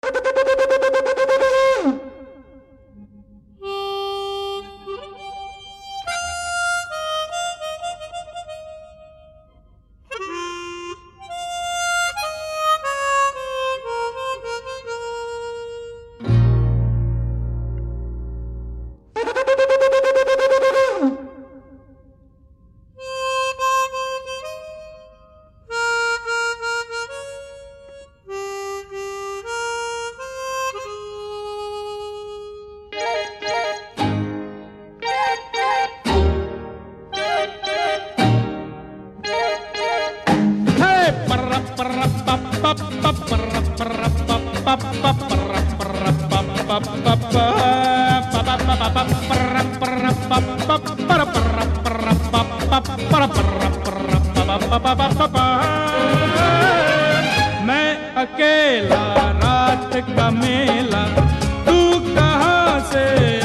मैं अकेला रात का मेला, तू कहाँ से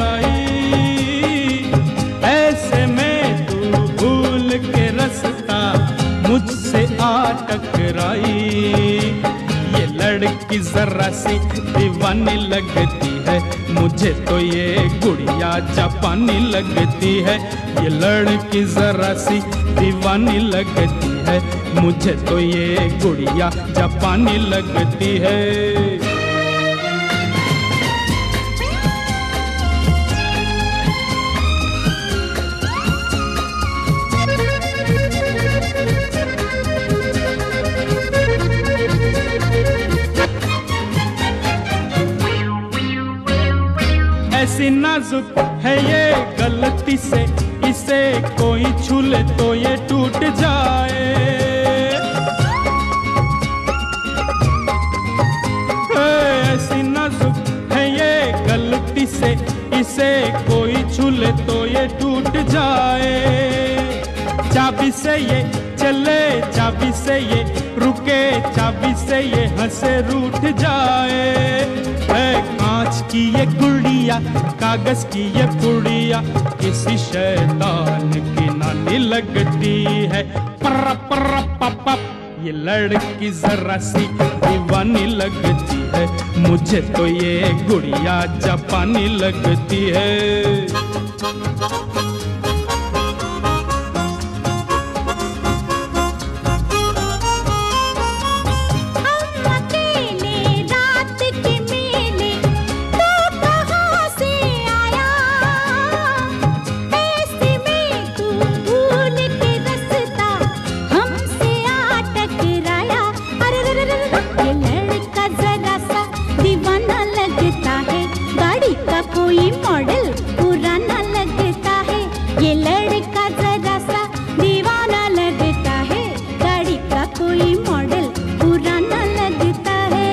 आई? ऐसे में तू भूल के रास्ता मुझसे आ टकराई। ये लड़की जरा सी दीवानी लगती है, मुझे तो ये गुड़िया जापानी लगती है। ये लड़की जरा सी दीवानी लगती है, मुझे तो ये गुड़िया जापानी लगती है। ऐसी नाजुक है ये गलती से, इसे कोई छू ले तो ये टूट जाए। ऐसी नाजुक है ये गलती से, इसे कोई छू ले तो ये टूट जाए। चाबी से ये चले, चाबी से ये रुके, चाबी से ये हंसे रूठ जाए। कांच की ये गुड़िया, कागज की ये पुड़िया, किसी शैतान की नानी लगती है। पर पर पप, ये लड़की जरा सी दीवानी लगती है, मुझे तो ये गुड़िया जापानी लगती है। कोई मॉडल पुराना लगता है, ये लड़का जरा सा दीवाना लगता है। गाड़ी का कोई मॉडल पुराना लगता है।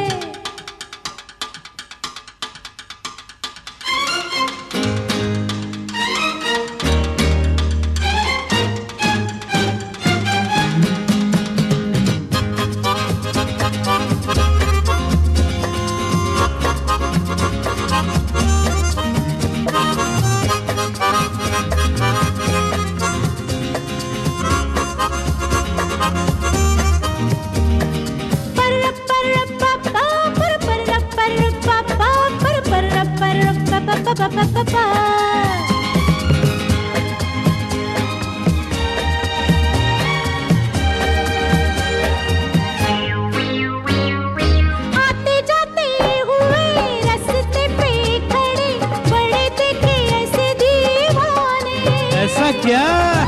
आते जाते हुए रास्ते पे खड़े, बड़े देखे ऐसे दीवाने। ऐसा क्या?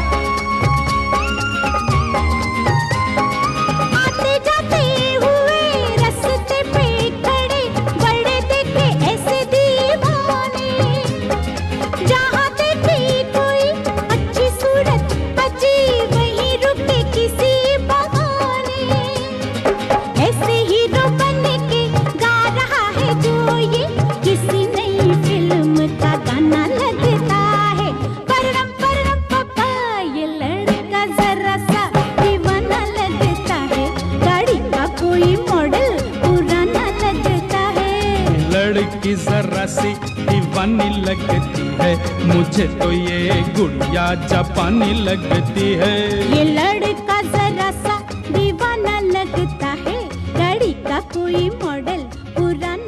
आते जाते हुए रास्ते पे खड़े, बड़े देखे ऐसे दीवाने। जहाँ देखे कोई अच्छी सूरत अजी, वहीं रुके किसी बहाने। ऐसे हीरो बन के गा रहा है जो ये, किसी नई फिल्म का गाना लगता है। परम परम पापा, ये लड़का जरा सा दीवाना लगता है। गाड़ी का कोई मॉडल पुराना लगता है। लड़की जरा सी दीवानी लगती है, मुझे तो ये गुड़िया जापानी लगती है। ये लड़का जरा सा दीवाना लगता है, गाड़ी का कोई मॉडल पुराना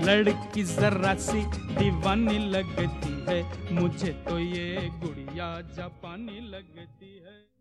लड़की जरा सी दीवानी लगती है, मुझे तो ये गुड़िया जापानी लगती है।